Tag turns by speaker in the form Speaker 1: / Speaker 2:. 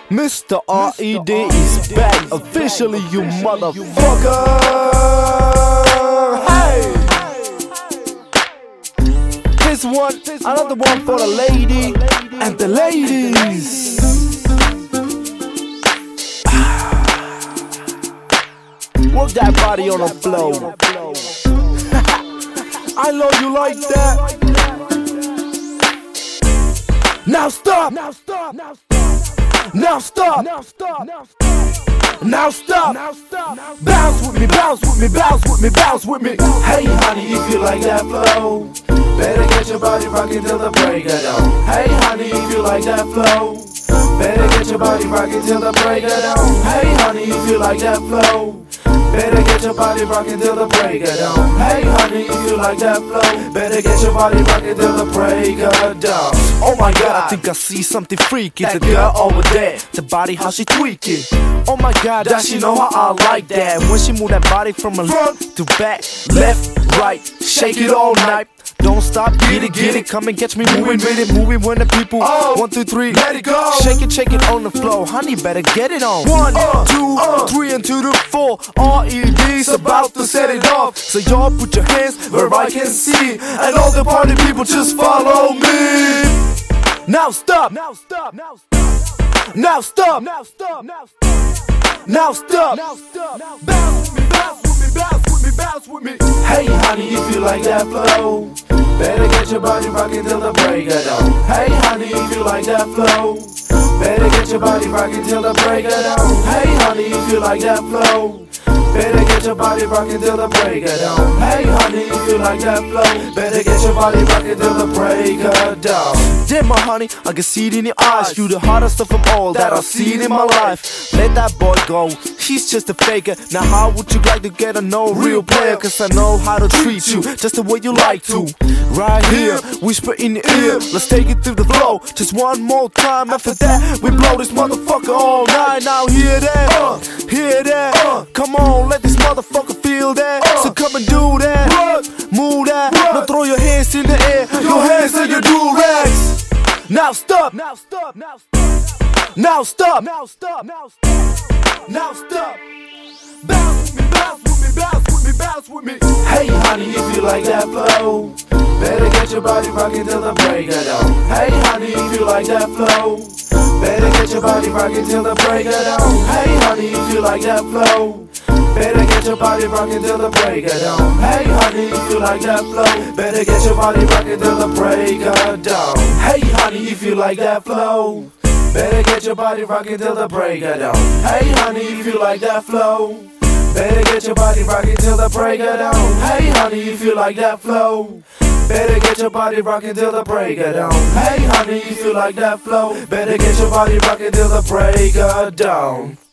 Speaker 1: Mr. R.E.D. is back officially, you motherfucker. Hey, this one, another one for the lady and the ladies. Work that body on the floor. I know you like that. Now stop. Now stop. Now stop. Now stop. Now stop. Bounce with me, bounce with me, bounce with me, bounce with me.
Speaker 2: Hey honey, if you like that flow, better get your body rocking till the break of dawn. Hey honey, if you like that flow, better get your body rocking till the break of dawn. Hey honey, if you like that flow, better get your body rocking till the break of dawn. Hey honey, if you like that flow, better get your body rocking till the break of dawn.
Speaker 1: Oh my God, I think I see something freaky. It's a girl over there, the body how she tweak it. Oh my God, does she know how I like that? When she move that body from front to back, left, right, shake it all night. Don't stop, get it, come and catch me moving with it, moving when the people. 1, 2, 3,
Speaker 2: let it go.
Speaker 1: Shake it on the floor, honey, better get it on. 1, 2, 3, and to the 4. R.E.D.'s about to set it off. So y'all put your hands where I can see, and all the party people just follow me. Now stop. Now stop. Now stop. Now stop. Now stop. Now stop. Now stop. Bounce with me, bounce with me, bounce with me, bounce with me.
Speaker 2: Hey honey, if you like that flow, better get your body rocking till the break of dawn. Hey honey, if you like that flow, better get your body rocking till the break of dawn. Hey honey, if you like that flow, better get your body rocking till the break of dawn. Hey honey, if you like that flow, better get your body rocking till the break of dawn.
Speaker 1: Damn my honey, I can see it in your eyes. You the hottest of them all that I've seen in my life. Let that boy go, he's just a faker. Now how would you like to get a no real player? Cause I know how to treat you, just the way you like to. Right here, whisper in the ear, let's take it through the flow. Just one more time, after that we blow this motherfucker all night. Now hear that, hear that. Come on, let this motherfucker feel that. So come and do that, move that. Now throw your hands in the air, your hands in your do-rags. Now stop. Now stop. Now stop. Now stop. Now stop. Now stop. Now stop. Bounce with me, bounce with me, bounce with me, bounce with me.
Speaker 2: Hey honey, if you like that flow, better get your body rocking till the break of dawn. Hey honey, if you like that flow, better get your body rocking till the break of dawn. Hey honey, if you like that flow, better get your body rocking till the break of dawn. Hey honey, if you like that flow, better get your body rocking till the break of dawn. Hey honey, if you like that flow, better get your body rocking till the break of dawn. Hey honey, if you like that flow, better get your body rocking till the break of dawn. Hey honey, if you like that flow, better get your body rocking till the break of dawn. Hey honey, if you like that flow, better get your body rocking till the break of dawn.